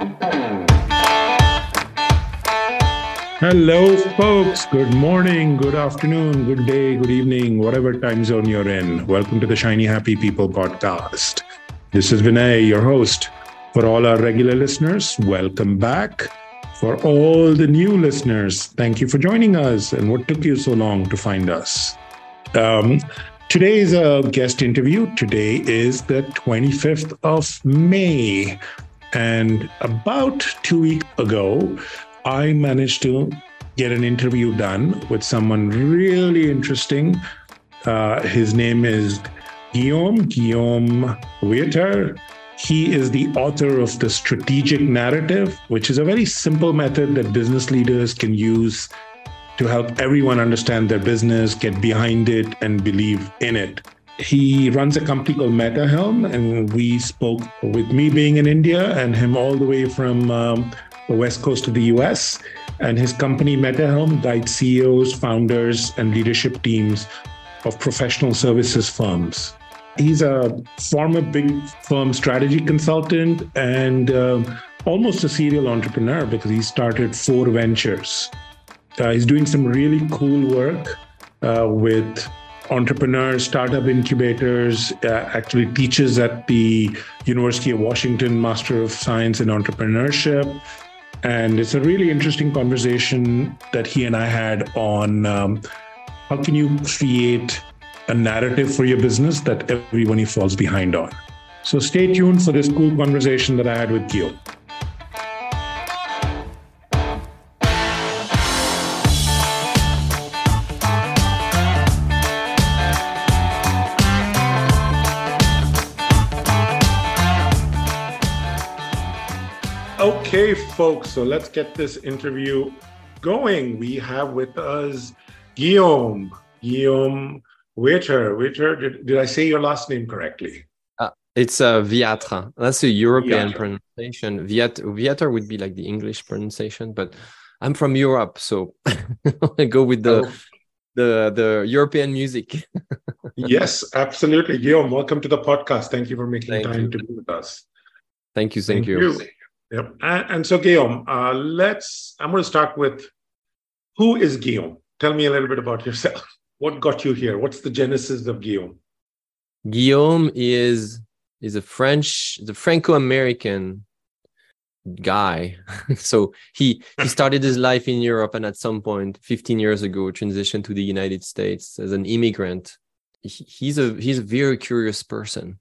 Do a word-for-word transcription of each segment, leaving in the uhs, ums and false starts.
Hello, folks. Good morning, good afternoon, good day, good evening, whatever time zone you're in. Welcome to the Shiny Happy People podcast. This is Vinay, your host. For all our regular listeners, welcome back. For all the new listeners, thank you for joining us. And what took you so long to find us? Um, today is a guest interview. Today is the twenty-fifth of May. And about two weeks ago, I managed to get an interview done with someone really interesting. Uh, his name is Guillaume, Guillaume Wieter. He is the author of The Strategic Narrative, which is a very simple method that business leaders can use to help everyone understand their business, get behind it, and believe in it. He runs a company called MetaHelm, and we spoke with me being in India and him all the way from um, the west coast of the U S. And his company, MetaHelm, guides C E Os, founders, and leadership teams of professional services firms. He's a former big firm strategy consultant and uh, almost a serial entrepreneur because he started four ventures. Uh, he's doing some really cool work uh, with entrepreneurs, startup incubators, uh, actually teaches at the University of Washington Master of Science in Entrepreneurship. And it's a really interesting conversation that he and I had on um, how can you create a narrative for your business that everybody falls behind on. So stay tuned for this cool conversation that I had with Guillaume. Okay, folks, so let's get this interview going. We have with us Guillaume, Guillaume Wieter. Wieter, did, did I say your last name correctly? Uh, it's uh, Viatra. That's a European Viatra. pronunciation. Viat, Viator would be like the English pronunciation, but I'm from Europe, so I go with the, oh. the, the European music. Yes, absolutely. Guillaume, welcome to the podcast. Thank you for making thank time you. to be with us. Thank you, thank, thank you. you. Yep. And, and so, Guillaume, uh, let's, I'm going to start with, who is Guillaume? Tell me a little bit about yourself. What got you here? What's the genesis of Guillaume? Guillaume is, is a French, the Franco-American guy. So he, he started his life in Europe and at some point, fifteen years ago, transitioned to the United States as an immigrant. He, he's a, he's a very curious person.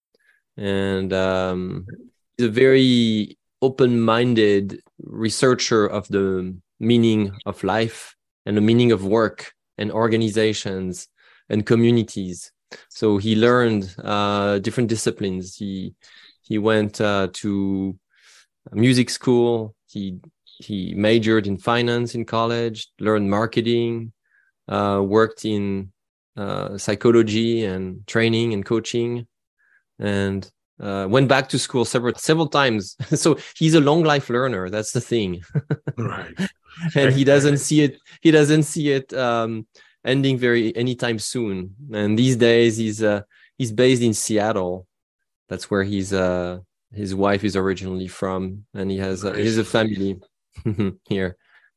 And um, he's a very open-minded researcher of the meaning of life and the meaning of work and organizations and communities. So he learned uh, different disciplines. He he went uh, to music school. He he majored in finance in college, learned marketing, uh, worked in uh, psychology and training and coaching, and Uh, went back to school several several times. So he's a long life learner. That's the thing. Right. And he doesn't see it. He doesn't see it um, ending very anytime soon. And these days he's uh, he's based in Seattle. That's where he's uh, his wife is originally from, and he has uh, he has a family here.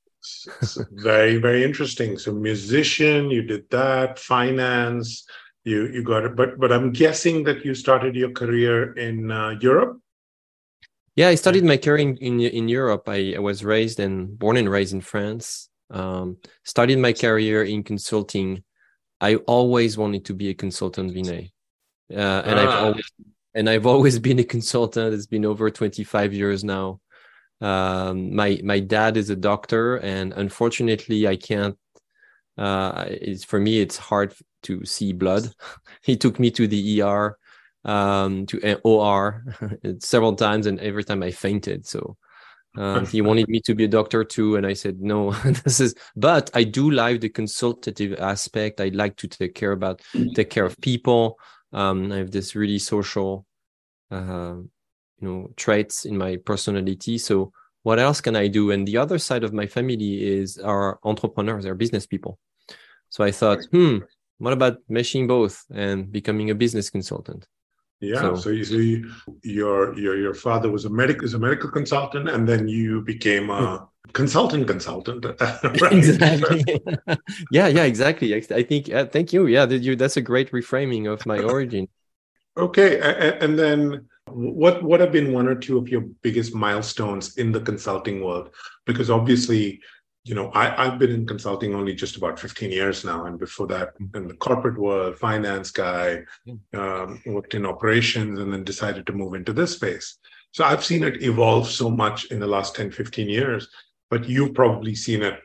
Very, very interesting. So musician, you did that, finance. You you got it, but but I'm guessing that you started your career in uh, Europe. Yeah, I started my career in in, in Europe. I, I was raised and born and raised in France. Um, started my career in consulting. I always wanted to be a consultant, Vinay, uh, and ah. I've always and I've always been a consultant. It's been over twenty-five years now. Um, my my dad is a doctor, and unfortunately, I can't. Uh, it's for me, it's hard to see blood. He took me to the E R, um, to O R several times, and every time I fainted. So um, he wanted me to be a doctor too, and I said no. This is, but I do like the consultative aspect. I like to take care about take care of people. Um, I have this really social, uh, you know, traits in my personality. So what else can I do? And the other side of my family is our entrepreneurs, our business people. So I thought, hmm, what about meshing both and becoming a business consultant? Yeah. So So you, so you, your your your father was a medic is a medical consultant, and then you became a consultant consultant, right? exactly. Yeah, yeah, exactly. I, I think. Uh, thank you. Yeah, that you, that's a great reframing of my origin. Okay. And, and then what what have been one or two of your biggest milestones in the consulting world? Because obviously, you know, I, I've been in consulting only just about fifteen years now. And before that, in the corporate world, finance guy, um, worked in operations, and then decided to move into this space. So I've seen it evolve so much in the last ten, fifteen years, but you've probably seen it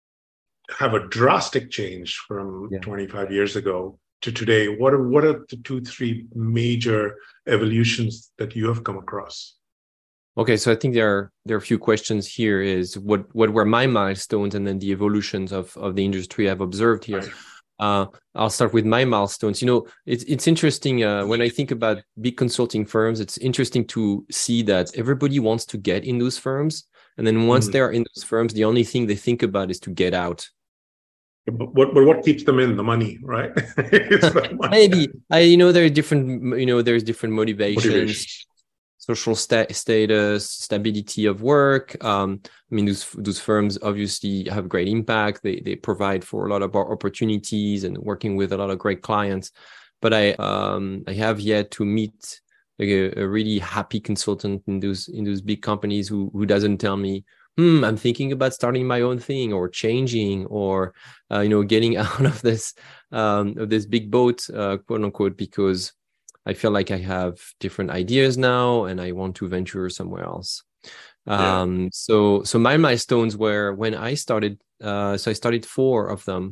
have a drastic change from Yeah. twenty-five years ago to today. What are what are the two, three major evolutions that you have come across? Okay, so I think there are there are a few questions here. Is what what were my milestones, and then the evolutions of of the industry I've observed here. Right. Uh, I'll start with my milestones. You know, it's it's interesting uh, when I think about big consulting firms. It's interesting to see that everybody wants to get in those firms, and then once Mm. they're in those firms, the only thing they think about is to get out. But what, but what keeps them in? The money, right? It's the money. Maybe I, you know, there are different, you know, there's different motivations. Motivation. Social sta- status, stability of work. Um, I mean, those those firms obviously have great impact. They they provide for a lot of opportunities and working with a lot of great clients. But I um, I have yet to meet like a, a really happy consultant in those in those big companies who who doesn't tell me, hmm, I'm thinking about starting my own thing or changing or uh, you know getting out of this um, of this big boat, uh, quote unquote, because I feel like I have different ideas now and I want to venture somewhere else. Yeah. Um, so, so my milestones were when I started, uh, so I started four of them.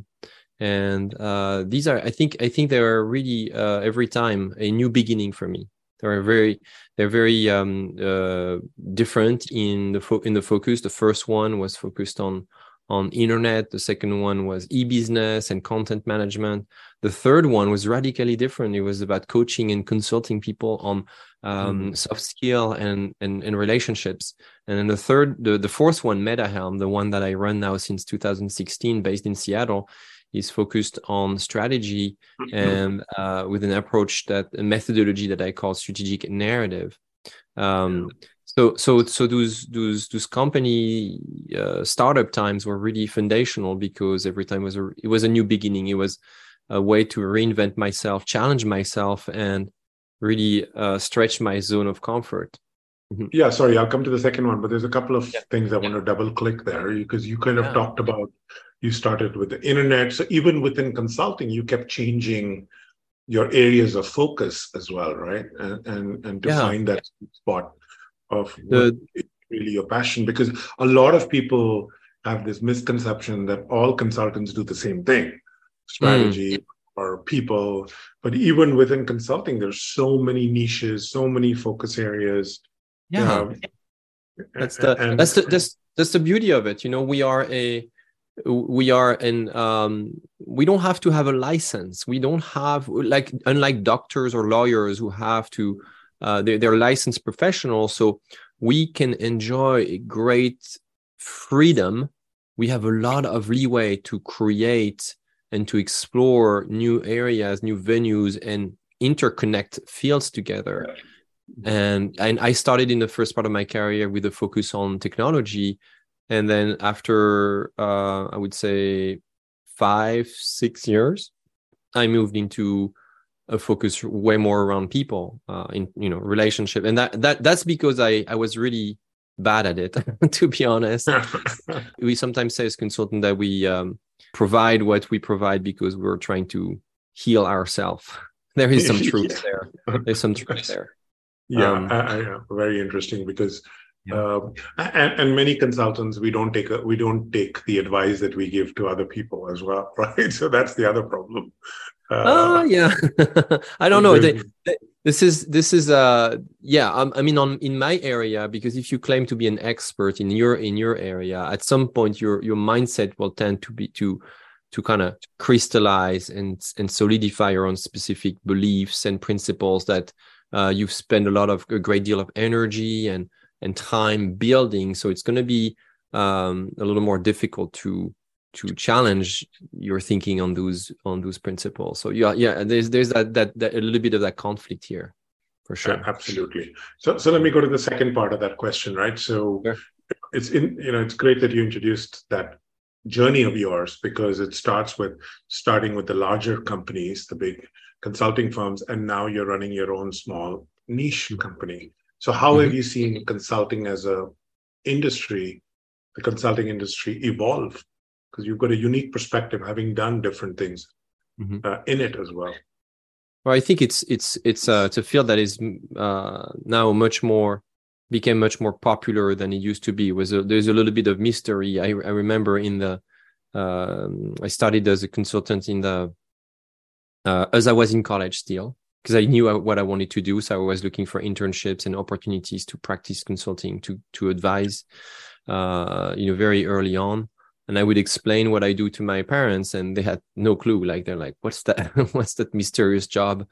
And uh, these are, I think, I think they are really uh, every time a new beginning for me. They're very, they're very um, uh, different in the fo- in the focus. The first one was focused on on internet. The second one was e-business and content management. The third one was radically different. It was about coaching and consulting people on um, mm. soft skill and, and and relationships. And then the third, the, the fourth one, MetaHelm, the one that I run now since two thousand sixteen, based in Seattle, is focused on strategy and uh, with an approach that a methodology that I call strategic narrative. Um, yeah. So, so, so those, those, those company uh, startup times were really foundational because every time was a, it was a new beginning. It was a way to reinvent myself, challenge myself, and really uh, stretch my zone of comfort. Mm-hmm. Yeah, sorry, I'll come to the second one, but there's a couple of yeah. things I want to double click there because you kind of yeah. talked about, you started with the internet. So even within consulting, you kept changing your areas of focus as well, right? And and, and to yeah. find that spot of what the, is really your passion, because a lot of people have this misconception that all consultants do the same thing, strategy mm. or people. But even within consulting, there's so many niches, so many focus areas. Yeah, um, that's the and, that's the that's that's the beauty of it. You know, we are a we are an um, we don't have to have a license. We don't have like unlike doctors or lawyers who have to. Uh, they're, they're licensed professionals, so we can enjoy a great freedom. We have a lot of leeway to create and to explore new areas, new venues, and interconnect fields together. And, and I started in the first part of my career with a focus on technology. And then after, uh, I would say, five, six years, I moved into a focus way more around people uh, in you know relationship, and that that that's because I I was really bad at it. To be honest, we sometimes say as consultant that we um, provide what we provide because we're trying to heal ourselves. There is some truth yeah. there. There's some truth there. Yeah, um, I, I, very interesting because. Yeah. Um, and, and many consultants, we don't take a, we don't take the advice that we give to other people as well, right? So that's the other problem. Oh uh, yeah, I don't know. They, they, this is this is uh yeah. Um, I mean, on in my area, because if you claim to be an expert in your in your area, at some point your your mindset will tend to be to to kind of crystallize and and solidify your own specific beliefs and principles that uh, you've spent a lot of a great deal of energy and and time building. So it's going to be um, a little more difficult to to challenge your thinking on those on those principles. So yeah, yeah, there's there's that that, that a little bit of that conflict here. for sure. Uh, absolutely. So, so let me go to the second part of that question, right? So, sure. it's in you know it's great that you introduced that journey of yours, because it starts with starting with the larger companies, the big consulting firms, and now you're running your own small niche company. So, how mm-hmm. have you seen consulting as a industry, the consulting industry, evolve? Because you've got a unique perspective, having done different things mm-hmm. uh, in it as well. Well, I think it's it's it's uh, it's a field that is uh, now much more became much more popular than it used to be. It was a, there's a little bit of mystery. I, I remember in the uh, I studied as a consultant in the uh, as I was in college still, because I knew what I wanted to do. So I was looking for internships and opportunities to practice consulting, to to advise, uh, you know, very early on. And I would explain what I do to my parents, and they had no clue. Like, they're like, "What's that? What's that mysterious job?"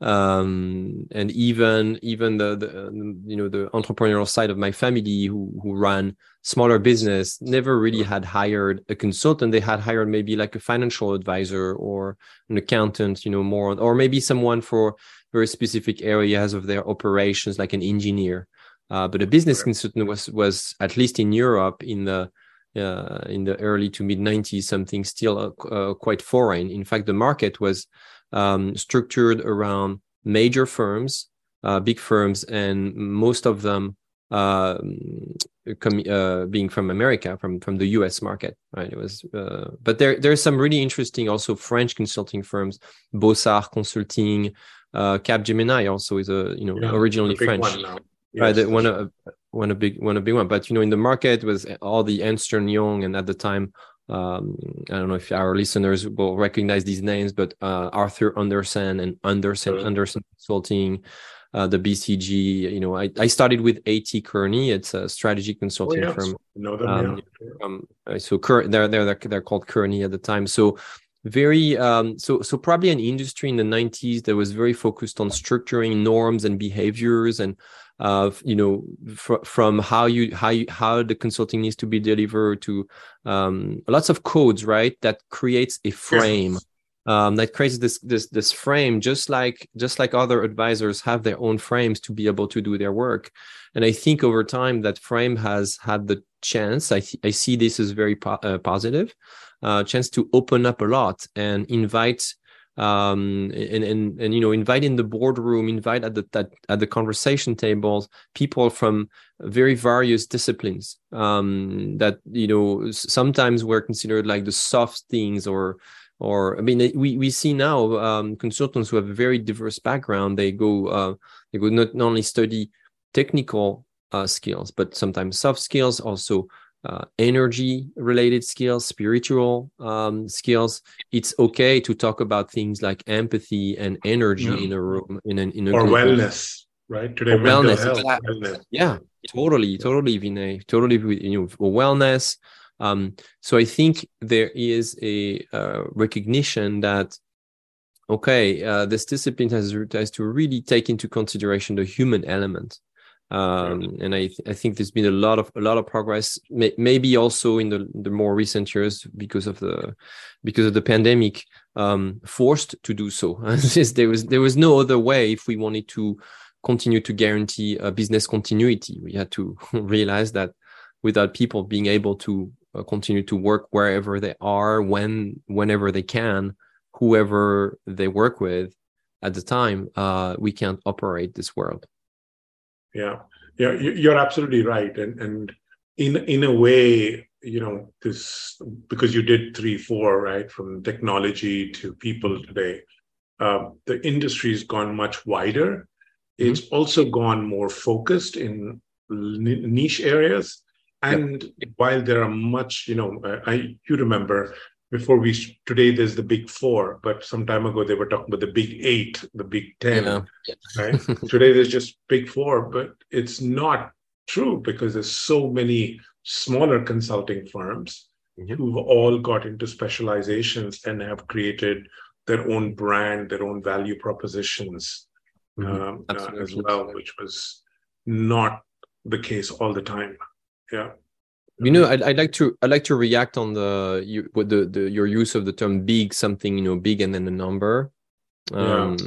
Um, and even even the, the you know the entrepreneurial side of my family, who who ran smaller business, never really had hired a consultant. They had hired maybe like a financial advisor or an accountant, you know, more, or maybe someone for very specific areas of their operations, like an engineer. Uh, but a business consultant was was at least in Europe in the Uh, in the early to mid nineties, something still uh, uh, quite foreign. In fact, the market was um, structured around major firms, uh, big firms, and most of them uh, com- uh, being from America, from from the U S market. Right? It was, uh, but there there's some really interesting also French consulting firms, Bossard Consulting, uh, Capgemini also is a you know yeah, originally French. Yes, right, that one a one a big one a big one, but you know, in the market was all the Ernst and Young, and at the time, um, I don't know if our listeners will recognize these names, but uh, Arthur Andersen and Andersen right. Andersen Consulting, uh, the B C G. You know, I, I started with A T Kearney. It's a strategy consulting oh, yes. firm. Know them, um, yeah. um, so Kearney, they're they're they're called Kearney at the time. So. Very um so so probably an industry in the nineties that was very focused on structuring norms and behaviors, and uh you know fr- from how you how you how the consulting needs to be delivered to um lots of codes, right, that creates a frame. Yes. Um, that creates this this this frame, just like just like other advisors have their own frames to be able to do their work. And I think over time that frame has had the chance. I th- I see this as very po- uh, positive. Uh, chance to open up a lot and invite um, and, and and you know invite in the boardroom, invite at the that, at the conversation tables people from very various disciplines um, that you know sometimes were considered like the soft things, or or I mean we we see now um, consultants who have a very diverse background. They go uh, they go not, not only study technical uh, skills, but sometimes soft skills also. Uh, energy related skills, spiritual um, skills. It's okay to talk about things like empathy and energy yeah. in a room, in an in a or group. Wellness, right? Today, or mental wellness, health, exactly. wellness. Yeah, totally, totally, Vinay, totally. You know, wellness. Um, so I think there is a uh, recognition that okay, uh, this discipline has has to really take into consideration the human element. Um, yeah. And I, th- I think there's been a lot of a lot of progress, may- maybe also in the, the more recent years because of the because of the pandemic, um, forced to do so. there was there was no other way if we wanted to continue to guarantee a business continuity. We had to realize that without people being able to uh, continue to work wherever they are, when whenever they can, whoever they work with at the time, uh, we can't operate this world. Yeah, yeah, you're absolutely right, and and in in a way, you know, this because you did three, four, right, from technology to people today, uh, the industry's gone much wider. Mm-hmm. It's also gone more focused in niche areas, and yep. while there are much, you know, I you remember. Before we today, there's the big four, but some time ago they were talking about the big eight, the big ten, yeah. right? Today there's just big four, but it's not true because there's so many smaller consulting firms mm-hmm. who've all got into specializations and have created their own brand, their own value propositions mm-hmm. um, uh, as well, which was not the case all the time. Yeah. You know, I'd, I'd like to I'd like to react on the you what the, the your use of the term big, something, you know, big and then a number. Um, yeah.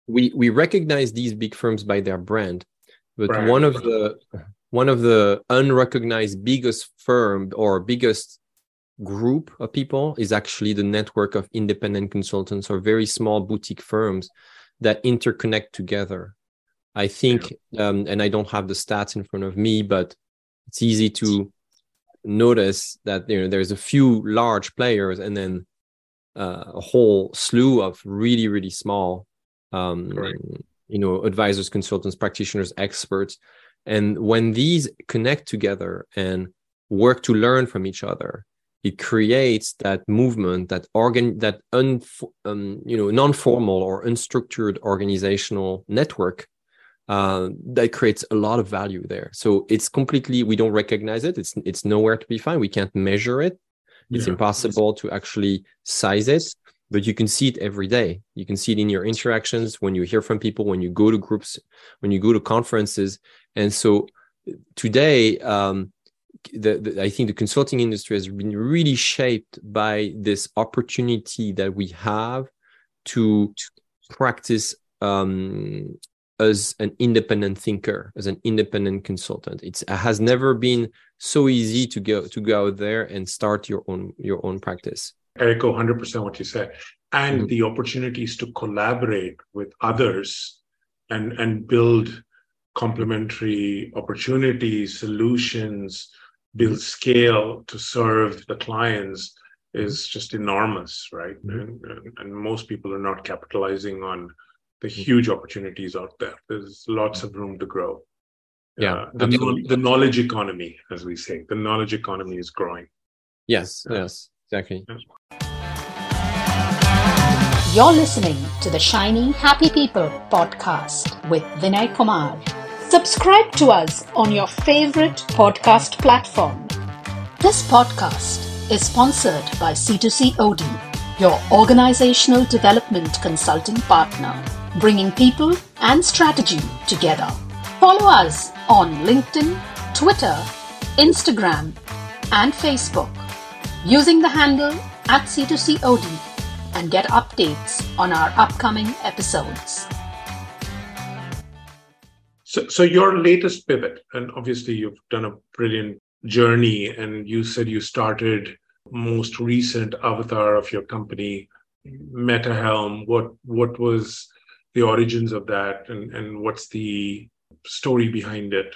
we we recognize these big firms by their brand, but Right. one of the one of the unrecognized biggest firm or biggest group of people is actually the network of independent consultants or very small boutique firms that interconnect together. I think, yeah. um, and I don't have the stats in front of me, but it's easy to notice that, you know, there's a few large players and then uh, a whole slew of really, really small, um, you know, advisors, consultants, practitioners, experts. And when these connect together and work to learn from each other, it creates that movement, that organ, that un, um, you know, non-formal or unstructured organizational network uh, that creates a lot of value there. So it's completely, we don't recognize it. It's it's nowhere to be found. We can't measure it. It's yeah. impossible to actually size it, but you can see it every day. You can see it in your interactions, when you hear from people, when you go to groups, when you go to conferences. And so today, um, the, the, I think the consulting industry has been really shaped by this opportunity that we have to practice um, as an independent thinker, as an independent consultant. It's, it has never been so easy to go to go out there and start your own your own practice. I echo one hundred percent what you said. And mm-hmm. the opportunities to collaborate with others and, and build complementary opportunities, solutions, build scale to serve the clients is just enormous, right? Mm-hmm. And, and, and most people are not capitalizing on the huge opportunities out there. There's lots of room to grow. Yeah, uh, the, no, the knowledge economy, as we say, the knowledge economy is growing. Yes, yeah. yes, exactly. Yeah. You're listening to the Shiny Happy People podcast with Vinay Kumar. Subscribe to us on your favorite podcast platform. This podcast is sponsored by C two C O D, your organizational development consulting partner, bringing people and strategy together. Follow us on LinkedIn, Twitter, Instagram, and Facebook using the handle at C two C O D and get updates on our upcoming episodes. So, so your latest pivot, and obviously you've done a brilliant journey, and you said you started most recent avatar of your company, MetaHelm. What what was the origins of that, and, and what's the story behind it?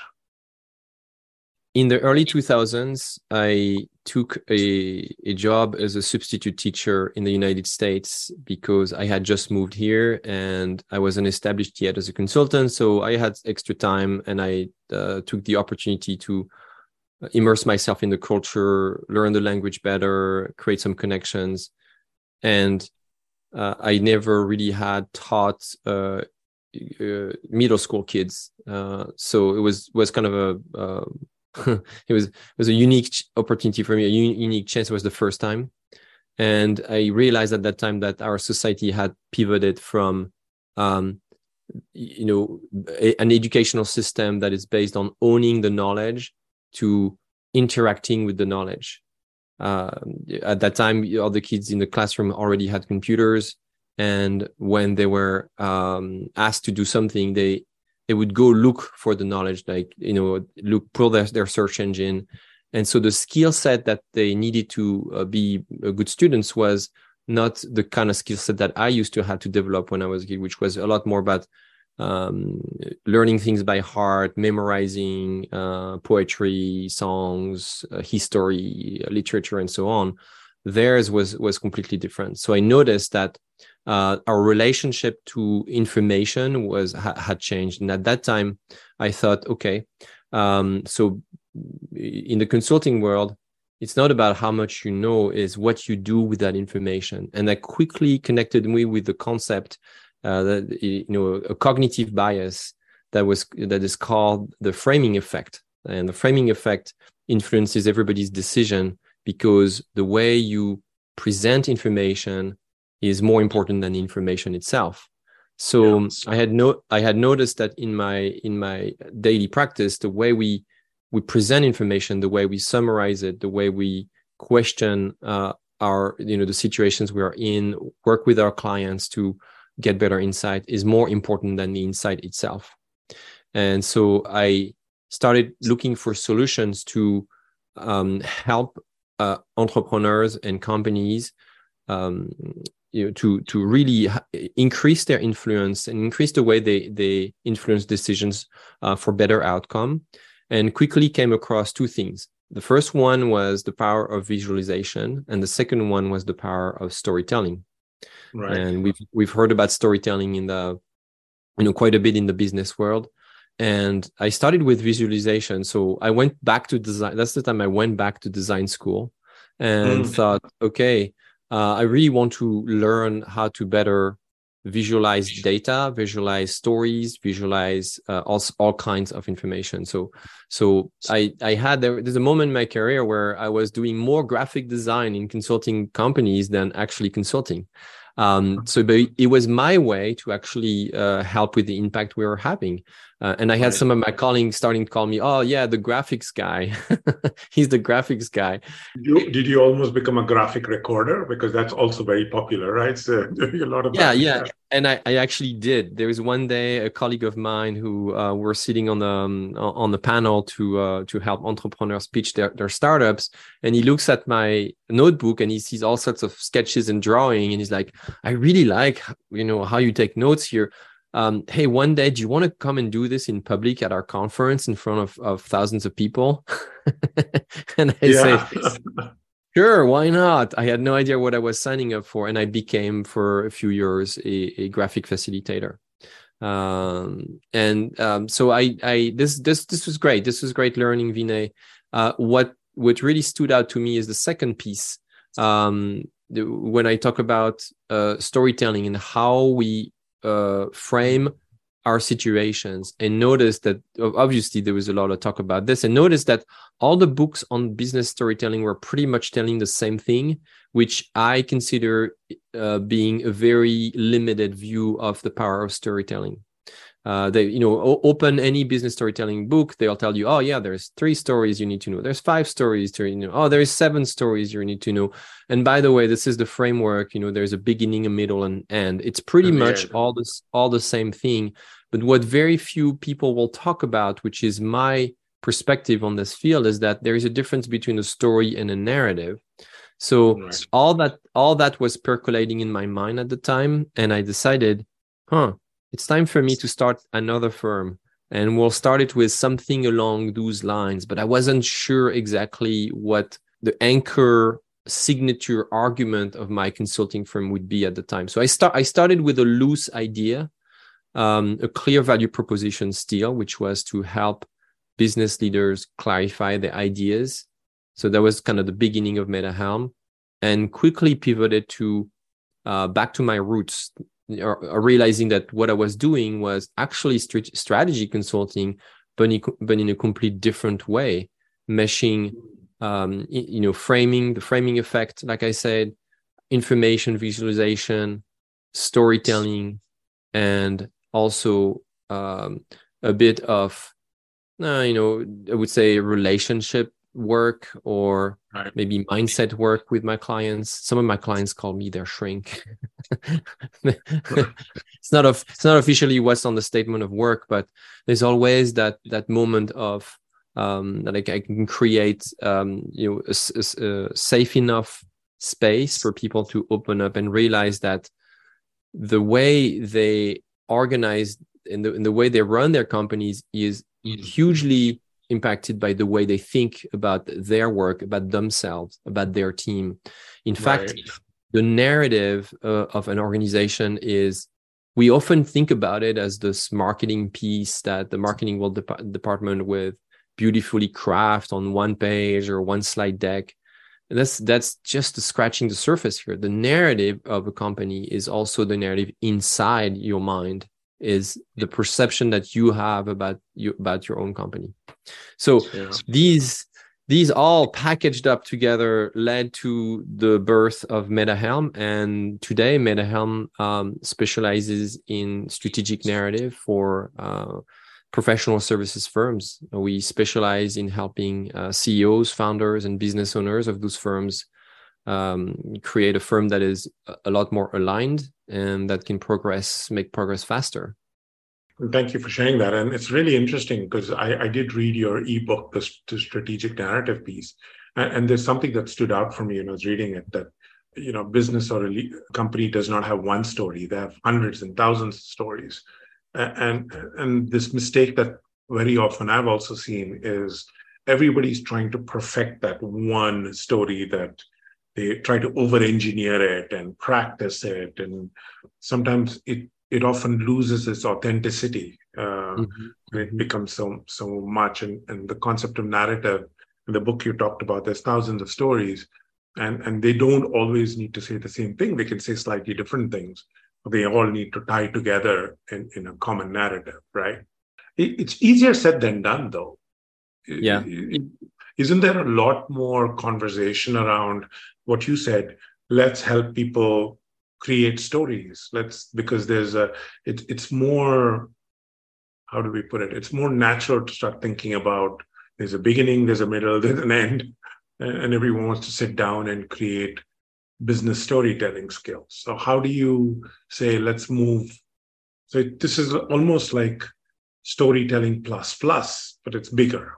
In the early two thousands, I took a, a job as a substitute teacher in the United States because I had just moved here and I wasn't established yet as a consultant. So I had extra time and I uh, took the opportunity to immerse myself in the culture, learn the language better, create some connections. And uh, I never really had taught uh, uh, middle school kids. Uh, so it was, was kind of a... Uh, it was it was a unique opportunity for me, a un- unique chance. It was the first time, and I realized at that time that our society had pivoted from, um, you know, a, an educational system that is based on owning the knowledge to interacting with the knowledge. Uh, at that time, all the kids in the classroom already had computers, and when they were um, asked to do something, they they would go look for the knowledge, like, you know, look, pull their, their search engine. And so the skill set that they needed to uh, be good students was not the kind of skill set that I used to have to develop when I was a kid, which was a lot more about um, learning things by heart, memorizing uh, poetry, songs, uh, history, literature, and so on. Theirs was, was completely different. So I noticed that Uh, our relationship to information was ha- had changed, and at that time, I thought, okay, um, so in the consulting world, it's not about how much you know, is what you do with that information. And that quickly connected me with the concept uh, that, you know, a cognitive bias that was that is called the framing effect, and the framing effect influences everybody's decision because the way you present information is more important than the information itself. So yeah. I had no, I had noticed that in my in my daily practice, the way we we present information, the way we summarize it, the way we question uh, our, you know, the situations we are in, work with our clients to get better insight is more important than the insight itself. And so I started looking for solutions to um, help uh, entrepreneurs and companies um, you know, to to really increase their influence and increase the way they they influence decisions uh, for better outcome. And quickly came across two things. The first one was the power of visualization, and the second one was the power of storytelling. Right. And we've we've heard about storytelling in the you know quite a bit in the business world. And I started with visualization. So I went back to design. That's the time I went back to design school and mm. thought, okay, uh, I really want to learn how to better visualize data, visualize stories, visualize uh, all, all kinds of information. So, so I, I had, there, there's a moment in my career where I was doing more graphic design in consulting companies than actually consulting. Um, so but it was my way to actually uh, help with the impact we were having. Uh, and I had some of my colleagues starting to call me, oh, yeah, the graphics guy. He's the graphics guy. Did you, did you almost become a graphic recorder? Because that's also very popular, right? So doing a lot of Yeah, yeah. Stuff. And I, I actually did. There was one day a colleague of mine who uh, were sitting on the um, on the panel to uh, to help entrepreneurs pitch their, their startups. And he looks at my notebook and he sees all sorts of sketches and drawing. And he's like, I really like, you know, how you take notes here. Um, hey, one day, do you want to come and do this in public at our conference in front of, of thousands of people? And I yeah. say, sure, why not? I had no idea what I was signing up for. And I became, for a few years, a, a graphic facilitator. Um, and um, so I, I this this this was great. This was great learning, Vinay. Uh, what what really stood out to me is the second piece. Um, the, when I talk about uh, storytelling and how we uh, frame our situations, and notice that obviously there was a lot of talk about this, and notice that all the books on business storytelling were pretty much telling the same thing, which I consider uh, being a very limited view of the power of storytelling. Uh, they, you know, o- open any business storytelling book, they'll tell you, oh yeah, there's three stories you need to know. There's five stories to you know. Oh, there's seven stories you need to know. And by the way, this is the framework. You know, there's a beginning, a middle, and end. It's pretty and much end. all this, all the same thing. But what very few people will talk about, which is my perspective on this field, is that there is a difference between a story and a narrative. So right. all that, all that was percolating in my mind at the time, and I decided, huh. It's time for me to start another firm, and we'll start it with something along those lines. But I wasn't sure exactly what the anchor signature argument of my consulting firm would be at the time. So I start. I started with a loose idea, um, a clear value proposition still, which was to help business leaders clarify their ideas. So that was kind of the beginning of MetaHelm, and quickly pivoted to uh, back to my roots. Or, or realizing that what I was doing was actually st- strategy consulting, but in, but in a complete different way, meshing, um, you know, framing, the framing effect, like I said, information visualization, storytelling, and also um, a bit of, uh, you know, I would say relationship work, or right. maybe mindset work with my clients. Some of my clients call me their shrink. it's not of, it's not officially what's on the statement of work, but there's always that that moment of um, that I, I can create um, you know a, a, a safe enough space for people to open up and realize that the way they organize and the, and the way they run their companies is mm-hmm. hugely impacted by the way they think about their work, about themselves, about their team. In right. fact, the narrative uh, of an organization is, we often think about it as this marketing piece that the marketing will dep- department with beautifully craft on one page or one slide deck. And that's that's just scratching the surface here. The narrative of a company is also the narrative inside your mind, is the perception that you have about you about your own company. So yeah. these these all packaged up together led to the birth of MetaHelm, and today MetaHelm um, specializes in strategic narrative for uh, professional services firms. We specialize in helping uh, C E Os, founders, and business owners of those firms um, create a firm that is a lot more aligned and that can progress, make progress faster. Thank you for sharing that. And it's really interesting because I, I did read your ebook, the, the strategic narrative piece. And, and there's something that stood out for me when I was reading it, that, you know, business or a le- company does not have one story. They have hundreds and thousands of stories. And, and this mistake that very often I've also seen is everybody's trying to perfect that one story, that they try to over-engineer it and practice it. And sometimes it it often loses its authenticity. Uh, Mm-hmm. and it becomes so so much. And, and the concept of narrative, in the book you talked about, there's thousands of stories, and, and they don't always need to say the same thing. They can say slightly different things. They all need to tie together in, in a common narrative, right? It, it's easier said than done, though. Yeah. Isn't there a lot more conversation around what you said? Let's help people create stories. Let's, because there's a, it, it's more, how do we put it? It's more natural to start thinking about there's a beginning, there's a middle, there's an end, and everyone wants to sit down and create business storytelling skills. So how do you say, let's move? So this is almost like storytelling plus plus, but it's bigger.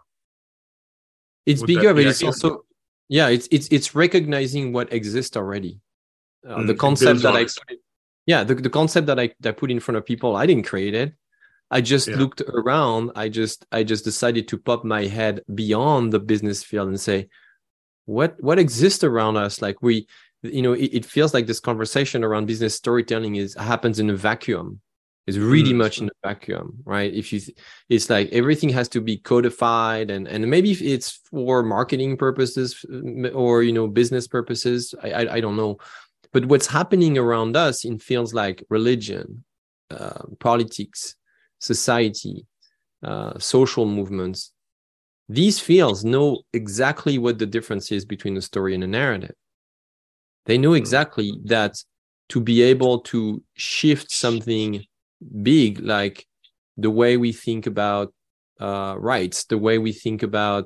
It's Would bigger, that be but it's ideal? also, yeah, it's it's it's recognizing what exists already. Uh, Mm, the it concept builds that on I, it. yeah, the, the concept that I that I put in front of people, I didn't create it. I just Yeah. looked around. I just I just decided to pop my head beyond the business field and say, what what exists around us? Like we, you know, it, it feels like this conversation around business storytelling is happens in a vacuum. It's really Mm. much in a vacuum, right? If you, it's like everything has to be codified, and and maybe if it's for marketing purposes or, you know, business purposes, I I, I don't know. But what's happening around us in fields like religion, uh, politics, society, uh, social movements, these fields know exactly what the difference is between a story and a narrative. They know exactly that to be able to shift something big, like the way we think about uh, rights, the way we think about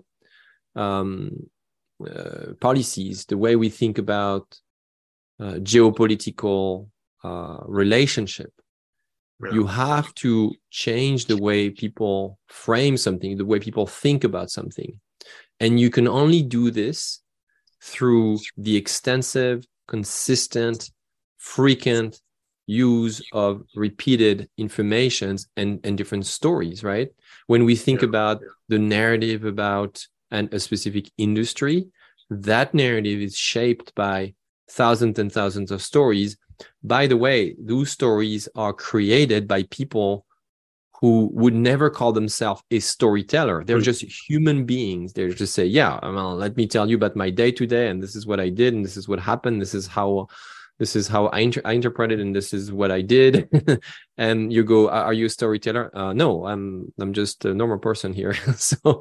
um, uh, policies, the way we think about uh, geopolitical uh, relationship, Yeah. you have to change the way people frame something, the way people think about something. And you can only do this through the extensive, consistent, frequent use of repeated informations and, and different stories, right? When we think Yeah. about the narrative about an, a specific industry, that narrative is shaped by thousands and thousands of stories. By the way, those stories are created by people who would never call themselves a storyteller. They're just human beings. They're just say, yeah, well, let me tell you about my day today, and this is what I did, and this is what happened. This is how, this is how I, inter- I interpreted, and this is what I did. And you go, are you a storyteller? Uh, no, I'm I'm just a normal person here. So,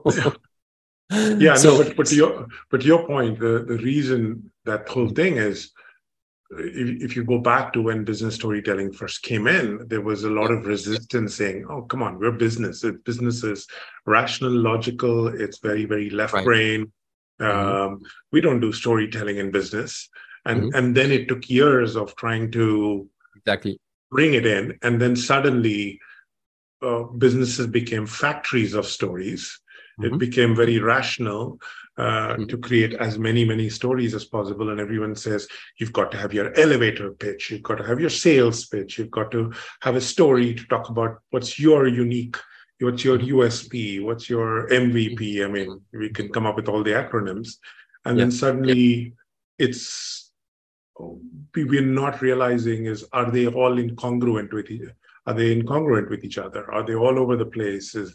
yeah, yeah so, no, but but to your but to your point, the the reason that whole thing is, if, if you go back to when business storytelling first came in, there was a lot of resistance saying, oh, come on, we're business. It, business is rational, logical. It's very, very left right. brain. Um, Mm-hmm. We don't do storytelling in business. And, Mm-hmm. and then it took years of trying to Exactly. bring it in. And then suddenly uh, businesses became factories of stories. Mm-hmm. It became very rational. Uh, Mm-hmm. to create as many, many stories as possible. And everyone says, you've got to have your elevator pitch, you've got to have your sales pitch, you've got to have a story to talk about what's your unique, what's your U S P, what's your M V P. I mean, we can come up with all the acronyms. And Yeah. then suddenly it's, we're not realizing is, are they all incongruent with each other? Are they incongruent with each other? Are they all over the place? Is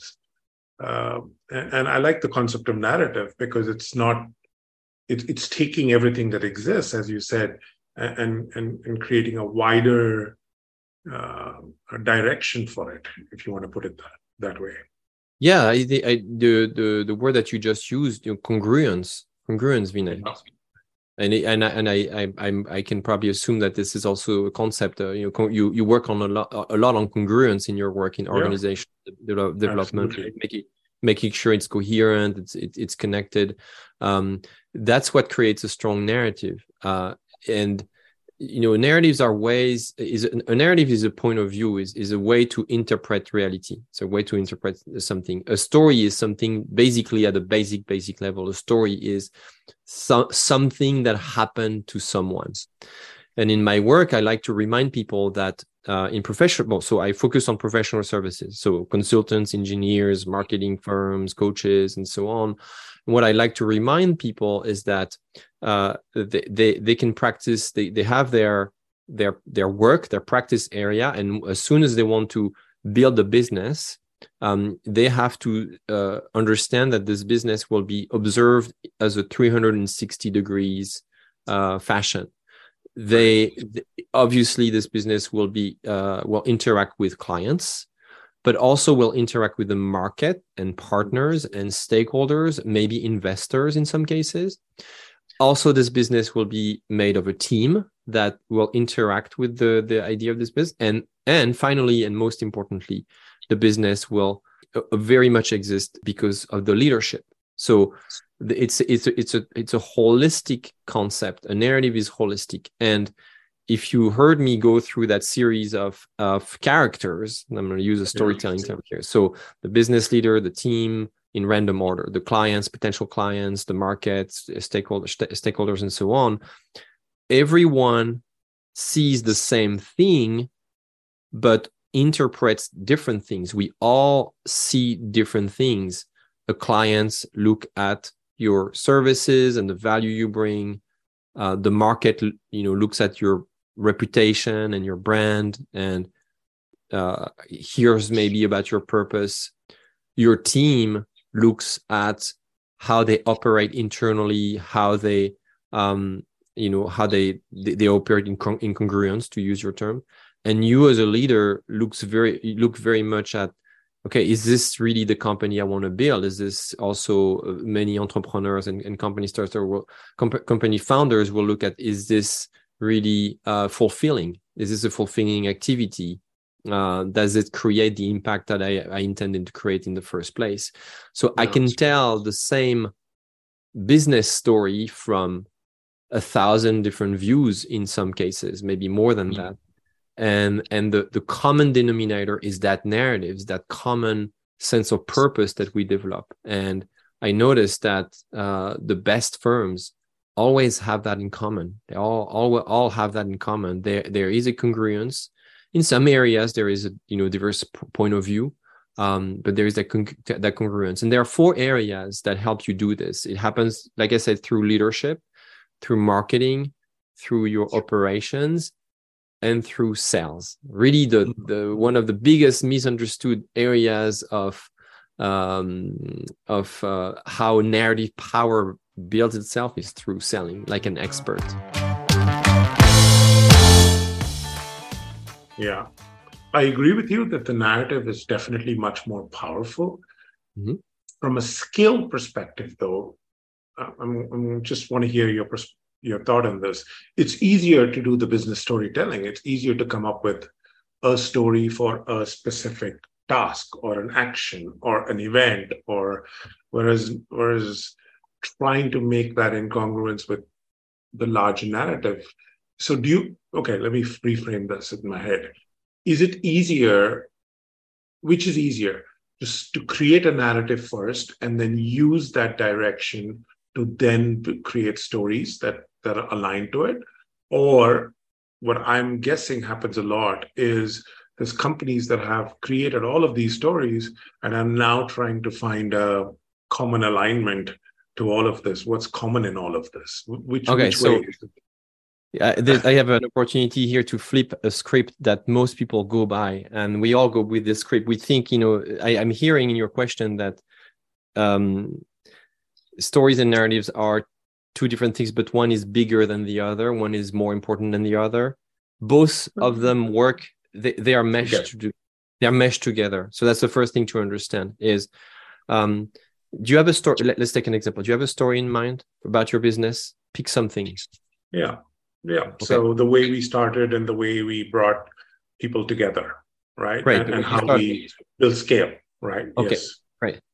Uh, and, and I like the concept of narrative because it's not, it, it's taking everything that exists, as you said, and and, and creating a wider uh, direction for it, if you want to put it that, that way. Yeah, I, I, the, the the word that you just used, you know, congruence, congruence, Vinay. Yeah. And it, and I, and I I I'm, I can probably assume that this is also a concept. Uh, you know, you you work on a lot a lot on congruence in your work in organization yeah. development, Absolutely. making making sure it's coherent, it's it, it's connected. Um, that's what creates a strong narrative. Uh, and you know, narratives are ways, is a narrative is a point of view, is, is a way to interpret reality. It's a way to interpret something. A story is something basically at a basic, basic level. A story is so, something that happened to someone. And in my work, I like to remind people that uh, in professional, so I focus on professional services. So consultants, engineers, marketing firms, coaches, and so on. What I like to remind people is that uh, they, they they can practice. They they have their their their work, their practice area, and as soon as they want to build a business, um, they have to uh, understand that this business will be observed as a three hundred sixty degrees uh, fashion. They obviously this business will be uh, will interact with clients, but also will interact with the market and partners and stakeholders, maybe investors in some cases. Also, this business will be made of a team that will interact with the, the idea of this business. And, and finally, and most importantly, the business will uh, very much exist because of the leadership. So it's, it's, it's, a, it's a holistic concept. A narrative is holistic. And if you heard me go through that series of, of characters, I'm going to use a storytelling term here. So the business leader, the team in random order, the clients, potential clients, the markets, stakeholders, stakeholders, and so on. Everyone sees the same thing, but interprets different things. We all see different things. The clients look at your services and the value you bring. Uh, the market, you know, looks at your reputation and your brand and uh, hears maybe about your purpose. Your team looks at how they operate internally, how they, um, you know, how they they, they operate in con- incongruence, to use your term. And you as a leader looks very look very much at, okay, is this really the company I want to build? Is this also uh, many entrepreneurs and, and company starters will comp- company founders will look at, is this really uh, fulfilling? Is this a fulfilling activity? Uh, does it create the impact that I, I intended to create in the first place? So yeah, I can tell the same business story from a thousand different views in some cases, maybe more than that. And and the, the common denominator is that narratives, that common sense of purpose that we develop. And I noticed that uh, the best firms always have that in common. They all all all have that in common. There there is a congruence. In some areas, there is a you know diverse p- point of view, um, but there is that con- that congruence. And there are four areas that help you do this. It happens, like I said, through leadership, through marketing, through your operations, and through sales. Really, the the one of the biggest misunderstood areas of um, of uh, how narrative power builds itself is through selling, like an expert. Yeah, I agree with you that the narrative is definitely much more powerful. Mm-hmm. From a skill perspective, though, I'm, I'm just want to hear your pers- your thought on this. It's easier to do the business storytelling. It's easier to come up with a story for a specific task or an action or an event, or whereas whereas trying to make that incongruence with the large narrative. So do you, okay, let me reframe this in my head. Is it easier, which is easier, just to create a narrative first and then use that direction to then create stories that, that are aligned to it? Or what I'm guessing happens a lot is there's companies that have created all of these stories and are now trying to find a common alignment to all of this. What's common in all of this? Which, okay, which so- way is it? I, I have an opportunity here to flip a script that most people go by, and we all go with this script. We think, you know, I, I'm hearing in your question that um, stories and narratives are two different things, but one is bigger than the other. One is more important than the other. Both of them work. They, they are meshed. Okay. To do, they are meshed together. So that's the first thing to understand is, um, do you have a story? Let, let's take an example. Do you have a story in mind about your business? Pick something. Yeah. Yeah. Okay. So the way we started and the way we brought people together, right? Right. And, and how we build scale, right? Okay. Yes. Right.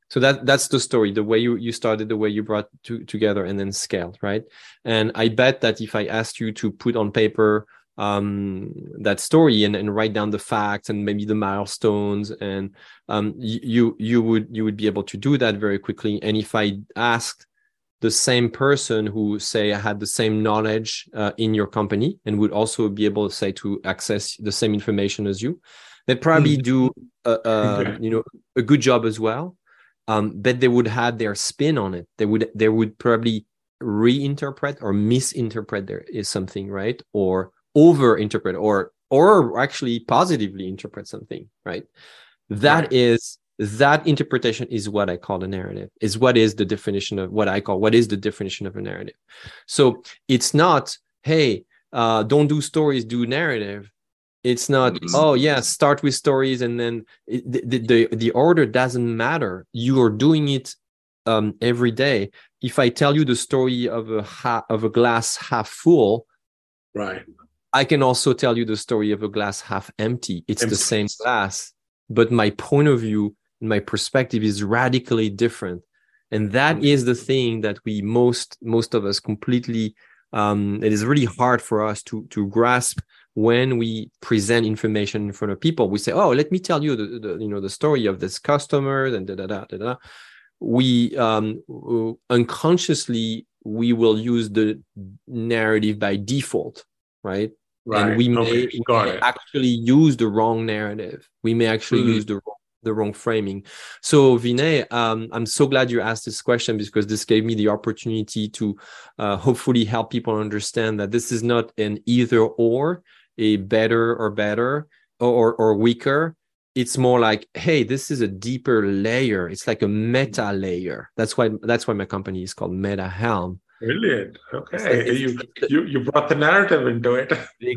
So that that's the story, the way you, you started, the way you brought to, together and then scaled, right? And I bet that if I asked you to put on paper um, that story and, and write down the facts and maybe the milestones, and um, you you would you would be able to do that very quickly. And if I asked the same person who say had the same knowledge uh, in your company and would also be able to say to access the same information as you, they'd probably mm. do a, a, you know a good job as well. Um, but they would have their spin on it. They would they would probably reinterpret or misinterpret there is something, right? Or overinterpret, or or actually positively interpret something, right? That right. is that interpretation is what I call a narrative. Is what is the definition of what I call what is the definition of a narrative. So it's not, hey, uh, don't do stories, do narrative. It's not, mm-hmm. oh yeah, start with stories and then it, the, the the order doesn't matter. You are doing it um, every day. If I tell you the story of a ha- of a glass half full, right, I can also tell you the story of a glass half empty. It's empty. The same glass, but my point of view, my perspective is radically different, and that mm-hmm. is the thing that we most most of us completely. Um, it is really hard for us to to grasp. When we present information in front of people, we say, "Oh, let me tell you the, the you know the story of this customer," and da da da da da. We um, unconsciously we will use the narrative by default, right? Right. And we may, okay. we may actually use the wrong narrative. We may actually mm. use the wrong the wrong framing. So Vinay, um, I'm so glad you asked this question because this gave me the opportunity to uh, hopefully help people understand that this is not an either or. A better or better or, or weaker. It's more like, hey, this is a deeper layer. It's like a meta layer. That's why that's why my company is called Meta Helm. Brilliant. Okay. Like you, you you brought the narrative into it.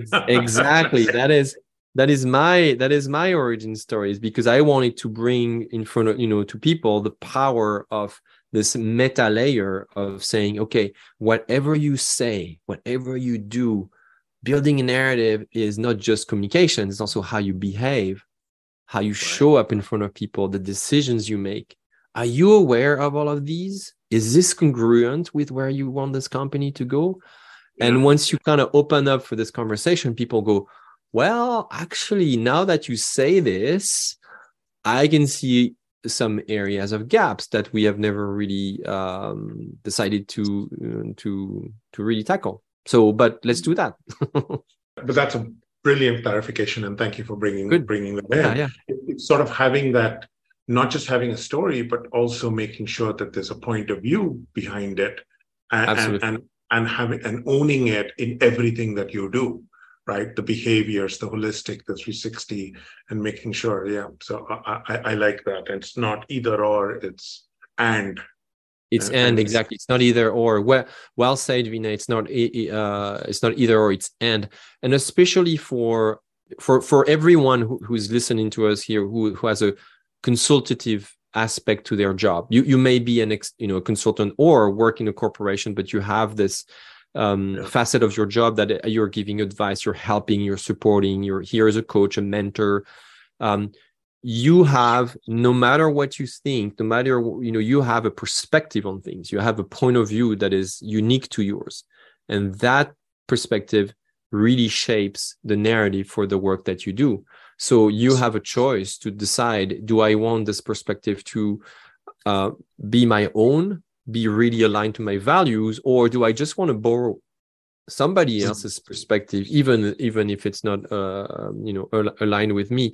Exactly. That is that is my that is my origin stories, because I wanted to bring in front of, you know, to people the power of this meta layer of saying, okay, whatever you say, whatever you do, building a narrative is not just communication, it's also how you behave, how you show up in front of people, the decisions you make. Are you aware of all of these? Is this congruent with where you want this company to go? Yeah. And once you kind of open up for this conversation, people go, well, actually, now that you say this, I can see some areas of gaps that we have never really um, decided to, uh, to, to really tackle. So, but let's do that. But that's a brilliant clarification, and thank you for bringing Good. bringing them in. Yeah, yeah. It's sort of having that, not just having a story, but also making sure that there's a point of view behind it, and and, and and having and owning it in everything that you do, right? The behaviors, the holistic, the three sixty, and making sure. Yeah. So I I, I like that. And it's not either or. It's and. It's and, and exactly. It's not either or. Well, well said, Vinay. It's not. Uh, it's not either or. It's and. And especially for for for everyone who, who's listening to us here, who who has a consultative aspect to their job. You you may be an ex, you know a consultant or work in a corporation, but you have this um, yeah. facet of your job that you're giving advice, you're helping, you're supporting. You're here as a coach, a mentor. Um, you have, no matter what you think, no matter, you know, you have a perspective on things. You have a point of view that is unique to yours. And that perspective really shapes the narrative for the work that you do. So you have a choice to decide, do I want this perspective to uh, be my own, be really aligned to my values, or do I just want to borrow somebody else's perspective, even, even if it's not, uh, you know, al- aligned with me?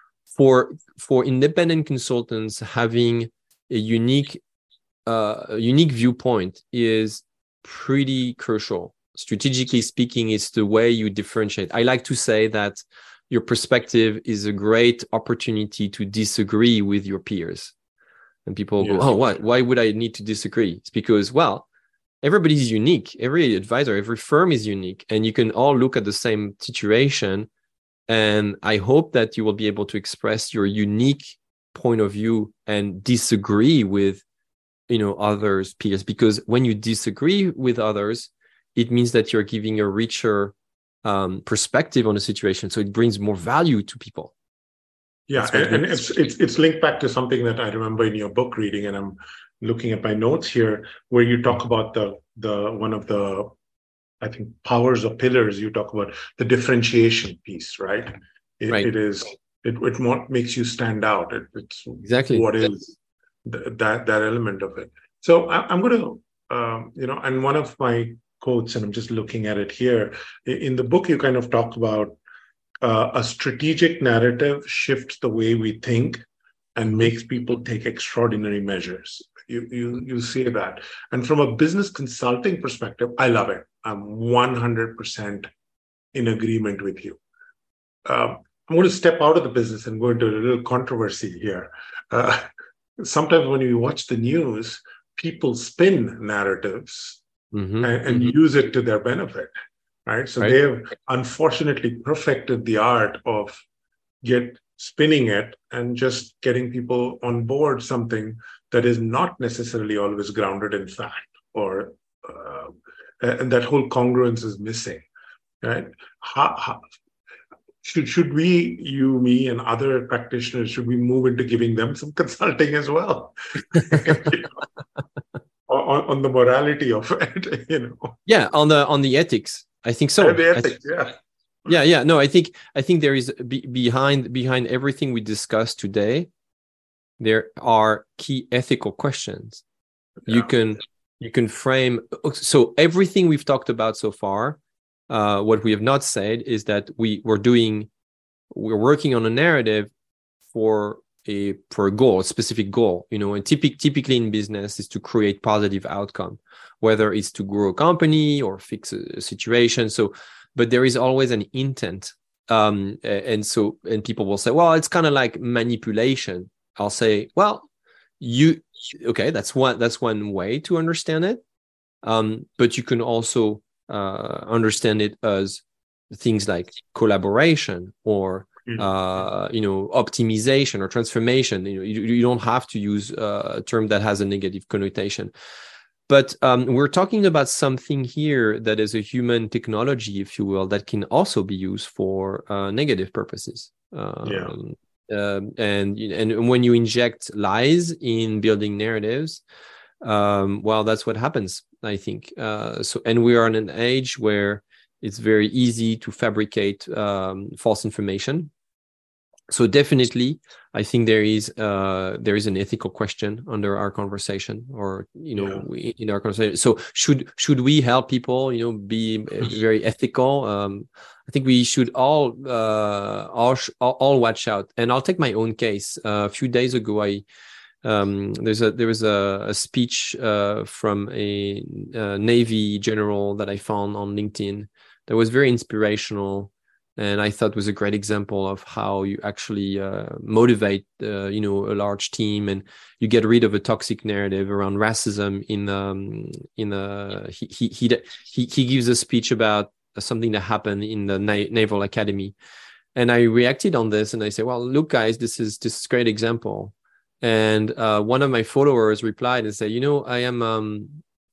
For for independent consultants, having a unique uh, a unique viewpoint is pretty crucial. Strategically speaking, it's the way you differentiate. I like to say that your perspective is a great opportunity to disagree with your peers. And people yes. go, oh, what? Why would I need to disagree? It's because, well, everybody's unique. Every advisor, every firm is unique. And you can all look at the same situation. And I hope that you will be able to express your unique point of view and disagree with, you know, others' peers. Because when you disagree with others, it means that you're giving a richer um, perspective on the situation. So it brings more value to people. Yeah, and, and it's, it's it's linked back to something that I remember in your book reading, and I'm looking at my notes here, where you talk about the the one of the, I think, powers or pillars. You talk about the differentiation piece, right? It, Right. it is it it what makes you stand out. It, it's Exactly what is th- that that element of it. So I, I'm going to um, you know, and one of my quotes, and I'm just looking at it here in, in the book, you kind of talk about. Uh, a strategic narrative shifts the way we think and makes people take extraordinary measures. You, you, you say that. And from a business consulting perspective, I love it. I'm one hundred percent in agreement with you. Uh, I'm going to step out of the business and go into a little controversy here. Uh, sometimes when you watch the news, people spin narratives mm-hmm. and, and mm-hmm. use it to their benefit. Right. So right. they have unfortunately perfected the art of get spinning it and just getting people on board something that is not necessarily always grounded in fact, or uh, and that whole congruence is missing. Right. How, how, should should we, you, me, and other practitioners, should we move into giving them some consulting as well? you know, on, on the morality of it, you know. Yeah, on the on the ethics. I think so. The ethics, th- yeah. Yeah, yeah. No, I think I think there is be, behind behind everything we discussed today, there are key ethical questions. Yeah. You can you can frame so everything we've talked about so far. Uh, what we have not said is that we we're doing we're working on a narrative for a for a goal, a specific goal. You know, and typic, typically in business is to create positive outcome, whether it's to grow a company or fix a, a situation. So, but there is always an intent. Um, and so, and people will say, well, it's kind of like manipulation. I'll say, well, you, okay, that's one, that's one way to understand it. Um, but you can also uh, understand it as things like collaboration or uh you know optimization or transformation. You know, you, you don't have to use uh, a term that has a negative connotation, but um we're talking about something here that is a human technology, if you will, that can also be used for uh, negative purposes. um, yeah. uh, and and when you inject lies in building narratives, um well, that's what happens, I think. Uh so and we are in an age where it's very easy to fabricate um, false information. So definitely, I think there is uh, there is an ethical question under our conversation, or you know, yeah. we, in our conversation. So should should we help people, you know, be very ethical? Um, I think we should all uh, all all watch out. And I'll take my own case. Uh, a few days ago, I. Um, there's a there was a, a speech uh, from a, a Navy general that I found on LinkedIn that was very inspirational, and I thought was a great example of how you actually uh, motivate uh, you know a large team, and you get rid of a toxic narrative around racism. In um, in a he he he he he gives a speech about something that happened in the Na- Naval Academy, and I reacted on this, and I said, well, look, guys, this is this is a great example. And uh, one of my followers replied and said, you know, I am um,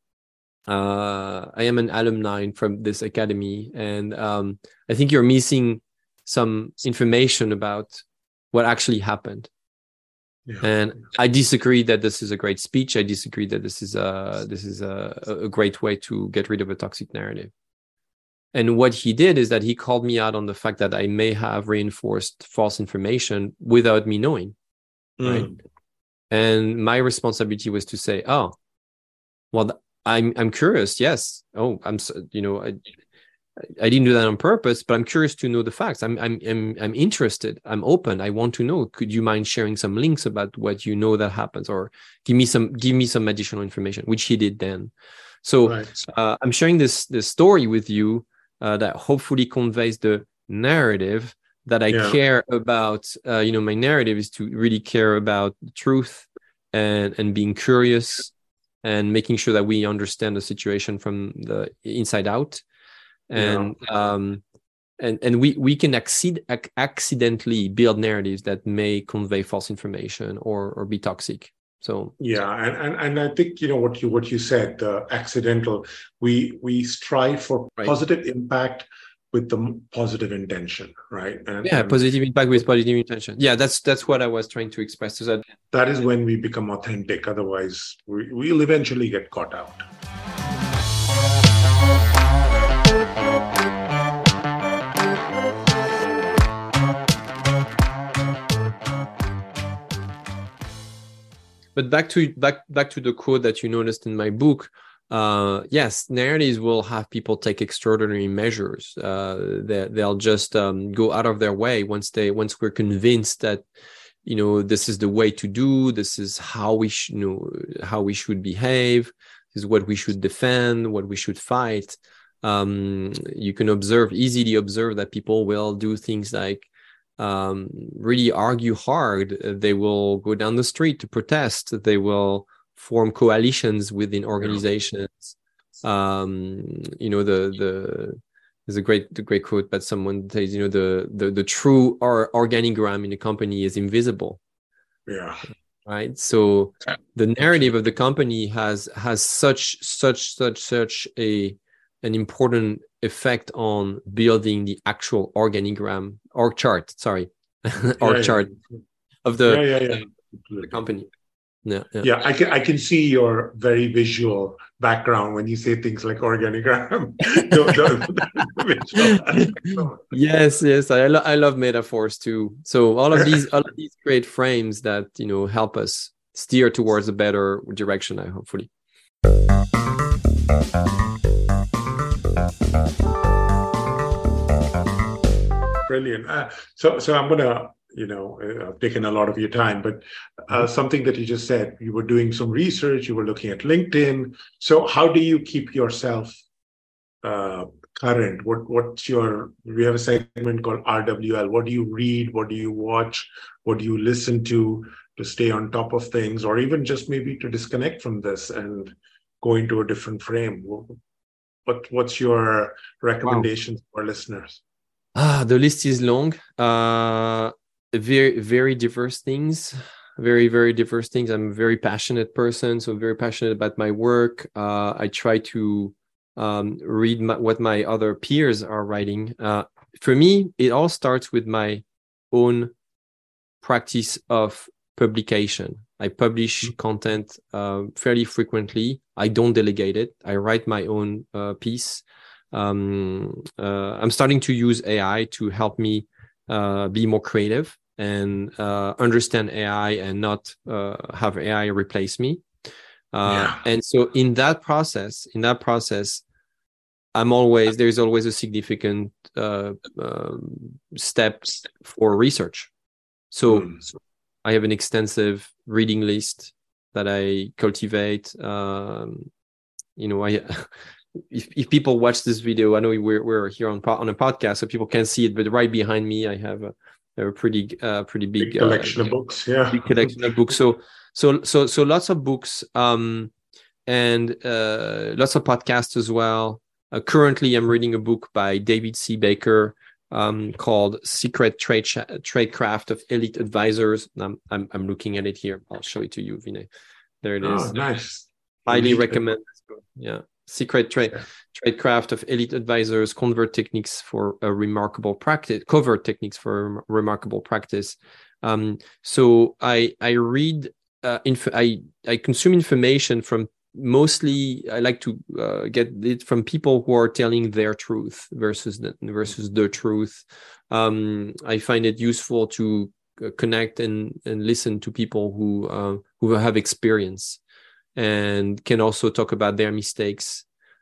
uh, I am an alumni from this academy, and um, I think you're missing some information about what actually happened. Yeah. And I disagree that this is a great speech. I disagree that this is a this is a, a great way to get rid of a toxic narrative. And what he did is that he called me out on the fact that I may have reinforced false information without me knowing. Mm. Right. And my responsibility was to say, oh, well, I'm I'm curious. Yes. Oh, I'm you know I I didn't do that on purpose, but I'm curious to know the facts. I'm I'm I'm I'm interested. I'm open. I want to know. Could you mind sharing some links about what you know that happens, or give me some give me some additional information, which he did then. So right. uh, I'm sharing this this story with you uh, that hopefully conveys the narrative that I yeah. care about. Uh, you know, my narrative is to really care about the truth and and being curious and making sure that we understand the situation from the inside out. And yeah. um, and and we we can accident, ac- accidentally build narratives that may convey false information or or be toxic. So yeah, and and, and I think you know what you what you said, the uh, accidental. We we strive for right. positive impact with the positive intention, right? And, yeah, and positive impact with positive intention. Yeah, that's that's what I was trying to express. So that that is when we become authentic. Otherwise, we, we'll eventually get caught out. But back to back back to the quote that you noticed in my book. Uh, yes, narratives will have people take extraordinary measures. Uh, they, they'll just um, go out of their way once they once we're convinced that, you know, this is the way to do. This is how we should, you know, how we should behave. This is what we should defend. What we should fight. Um, you can observe easily observe that people will do things like um, really argue hard. They will go down the street to protest. They will form coalitions within organizations. Um, you know, the the there's a great the great quote that someone says, you know, the the the true or organigram in a company is invisible. Yeah. Right. So the narrative of the company has has such such such such a an important effect on building the actual organigram org chart. Sorry, org yeah, chart yeah. of the, yeah, yeah, yeah. the company. Yeah, yeah, yeah. I can I can see your very visual background when you say things like organigram. yes, yes. I lo- I love metaphors too. So all of these all of these great frames that, you know, help us steer towards a better direction. I hopefully. Brilliant. Uh, so so I'm gonna. You know, uh, I've taken a lot of your time, but uh, something that you just said, you were doing some research, you were looking at LinkedIn. So how do you keep yourself uh, current? What What's your, we have a segment called R W L. What do you read? What do you watch? What do you listen to to stay on top of things, or even just maybe to disconnect from this and go into a different frame? What What's your recommendations wow. for listeners? Ah, the list is long. Uh, very very diverse things very very diverse things. I'm a very passionate person, so very passionate about my work. uh I try to um read my, what my other peers are writing. Uh for me, it all starts with my own practice of publication. I publish content uh, fairly frequently. I don't delegate it. I write my own uh, piece. um uh, I'm starting to use A I to help me Uh, be more creative and uh, understand A I and not uh, have A I replace me. Uh, yeah. And so in that process, in that process, I'm always, there's always a significant uh, uh, step for research. So, mm. so I have an extensive reading list that I cultivate. Um, you know, I If, if people watch this video, I know we're we're here on on a podcast, so people can't see it, but right behind me, I have a, a pretty uh, pretty big, big collection uh, of books. Yeah, big collection of books. So so so so lots of books, um, and uh, lots of podcasts as well. Uh, currently, I'm reading a book by David C. Baker um, called "Secret Trade Tradecraft of Elite Advisors." I'm, I'm I'm looking at it here. I'll show it to you, Vinay. There it is. Oh, nice. Highly recommend this book. Yeah. Secret Trade yeah. Tradecraft of Elite Advisors, Convert Techniques for a Remarkable Practice, Covert Techniques for a Remarkable Practice. Um, so I I read, uh, inf- I I consume information from mostly, I like to uh, get it from people who are telling their truth versus the, versus the truth. Um, I find it useful to connect and, and listen to people who uh, who have experience and can also talk about their mistakes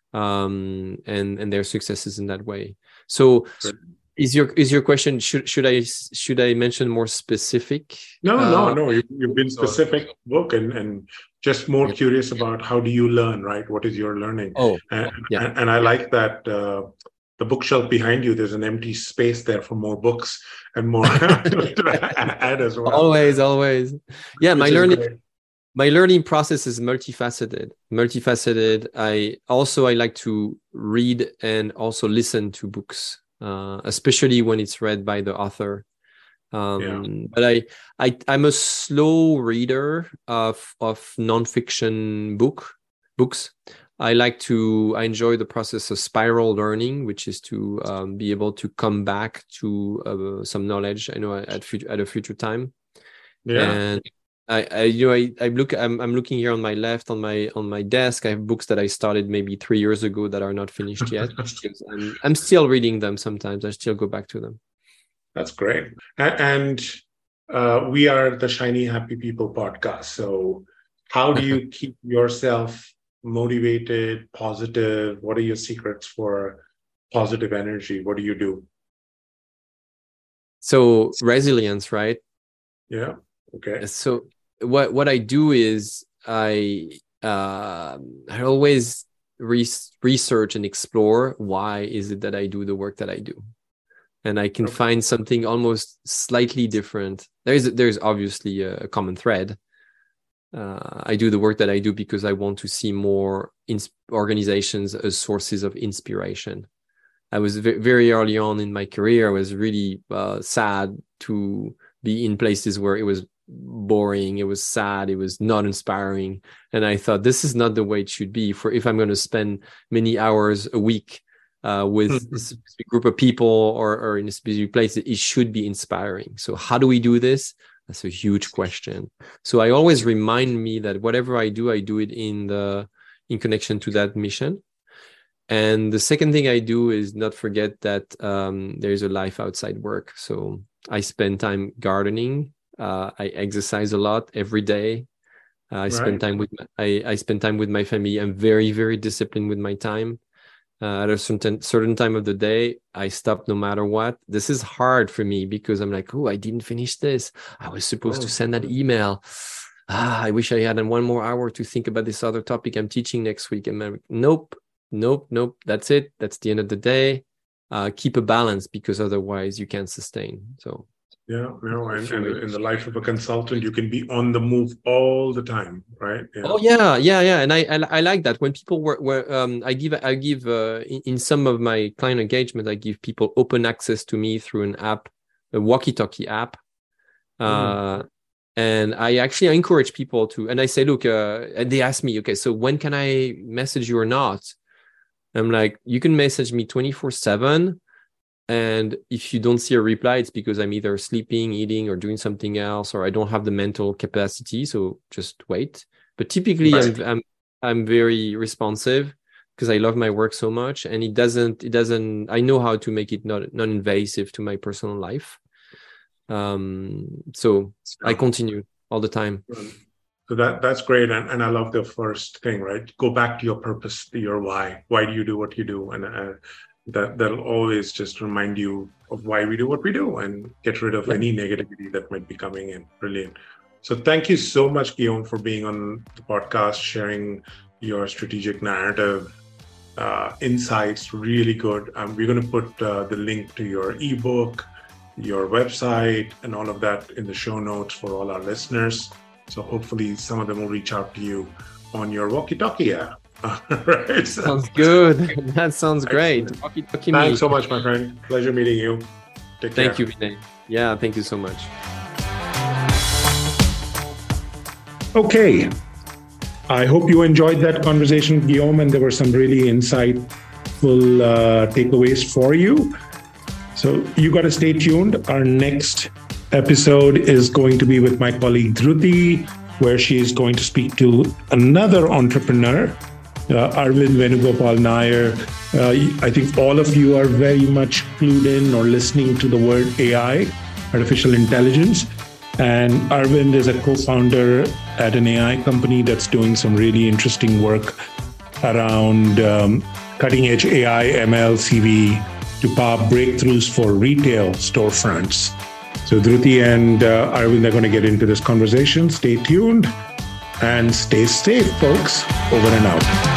um, and and their successes in that way. So, is your is your question? Should should I should I mention more specific? No, uh, no, no. You, you've been specific book and and just more yeah. curious about how do you learn, right? What is your learning? Oh, and, yeah. and, and I like that. Uh, the bookshelf behind you, there's an empty space there for more books and more to add as well. Always, always. Yeah, Which my learning. Great. My learning process is multifaceted. Multifaceted. I also I like to read and also listen to books, uh, especially when it's read by the author. Um, yeah. But I I I'm a slow reader of of nonfiction book books. I like to, I enjoy the process of spiral learning, which is to um, be able to come back to uh, some knowledge, I know, at, future, at a future time. Yeah. And I, I you know, I, I look, I'm, I'm looking here on my left, on my, on my desk. I have books that I started maybe three years ago that are not finished yet. I'm, I'm still reading them sometimes. I still go back to them. That's great. And uh, we are the Shiny Happy People podcast. So how do you keep yourself motivated, positive? What are your secrets for positive energy? What do you do? So resilience, right? Yeah. Okay. So what what I do is I uh, I always re- research and explore why is it that I do the work that I do, and I can okay. find something almost slightly different. There's there's obviously a, a common thread. Uh, I do the work that I do because I want to see more ins- organizations as sources of inspiration. I was v- very early on in my career. I was really uh, sad to be in places where it was boring, it was sad, it was not inspiring. And I thought, this is not the way it should be. For if I'm going to spend many hours a week uh, with a specific group of people or, or in a specific place, it should be inspiring. So how do we do this? That's a huge question. So I always remind me that whatever I do, I do it in the in connection to that mission. And the second thing I do is not forget that um, there's a life outside work. So I spend time gardening. Uh, I exercise a lot every day. Uh, I right. spend time with my, I, I spend time with my family. I'm very, very disciplined with my time. Uh, at a certain certain time of the day, I stop no matter what. This is hard for me because I'm like, oh, I didn't finish this. I was supposed oh. to send that email. Ah, I wish I had one more hour to think about this other topic I'm teaching next week. And I'm like, nope, nope, nope. That's it. That's the end of the day. Uh, keep a balance because otherwise you can't sustain. So. Yeah, no, and, and in the life of a consultant, you can be on the move all the time, right? Yeah. Oh yeah, yeah, yeah, and I, I I like that when people were, were um I give I give uh, in, in some of my client engagement, I give people open access to me through an app, a walkie-talkie app, uh, mm. and I actually encourage people to, and I say, look, uh, and they ask me, okay, so when can I message you or not? I'm like, you can message me twenty-four seven. And if you don't see a reply, it's because I'm either sleeping, eating, or doing something else, or I don't have the mental capacity. So just wait. But typically, right. I'm, I'm I'm very responsive because I love my work so much, and it doesn't it doesn't. I know how to make it not non-invasive to my personal life. Um, so I continue all the time. So that that's great, and and I love the first thing, right? Go back to your purpose, your why. Why do you do what you do? And uh, that that'll always just remind you of why we do what we do and get rid of yeah. any negativity that might be coming in. Brilliant. So thank you so much, Guillaume, for being on the podcast, sharing your strategic narrative, uh, insights, really good. Um, we're going to put uh, the link to your ebook, your website, and all of that in the show notes for all our listeners. So hopefully some of them will reach out to you on your walkie-talkie app. Right. Sounds good. That sounds great. Thanks me. so much, my friend. Pleasure meeting you. Take care. Thank you, Vinay. Yeah, thank you so much. Okay. I hope you enjoyed that conversation, Guillaume, and there were some really insightful uh, takeaways for you. So you got to stay tuned. Our next episode is going to be with my colleague Dhruti, where she is going to speak to another entrepreneur, Uh, Arvind Venugopal Nair. Uh, I think all of you are very much clued in or listening to the word A I, artificial intelligence. And Arvind is a co-founder at an A I company that's doing some really interesting work around um, cutting-edge A I, M L, C V to power breakthroughs for retail storefronts. So Dhruti and uh, Arvind are going to get into this conversation. Stay tuned and stay safe, folks. Over and out.